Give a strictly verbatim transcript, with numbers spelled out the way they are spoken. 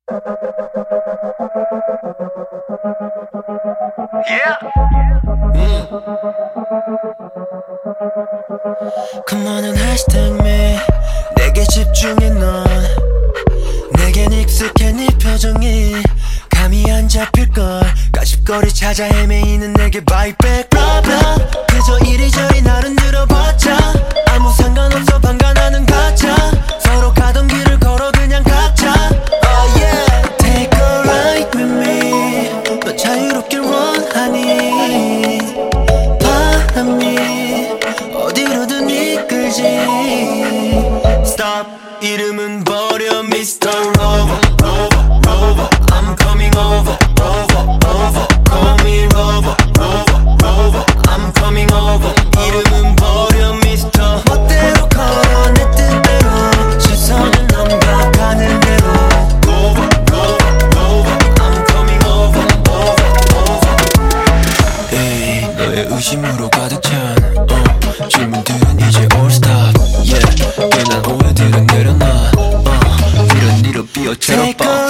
음. Come on and hashtag me. 내게 집중해 넌. 내겐 익숙해 네 표정이 감이 안 잡힐걸. 까십거리 찾아 헤매이는 내게 bite back blah blah. 그저 이리저리 나를 늘어봤자 아무 상관없어 방관하는 가짜. 서로 가던 길을 걸어 그냥 각자. Oh yeah. Take a ride with me. 너 자유롭길 원하니 바람이 어디로든 이끌지. Stop. 이름은 버려 미스터 Rover Rover Rover I'm coming over Rover Rover Call me Rover Rover Rover I'm coming over. 이름은 버려 미스터 멋대로 걸어 내 뜻대로 시선은 넘겨가는 대로 Rover Rover Rover I'm coming over Over Over. 에이 너의 의심으로 가득 찬 어, 질문들은 이제 all stop. Yeah 괜한 오해들은 내려놔. 어, 이런 일로 삐어처럼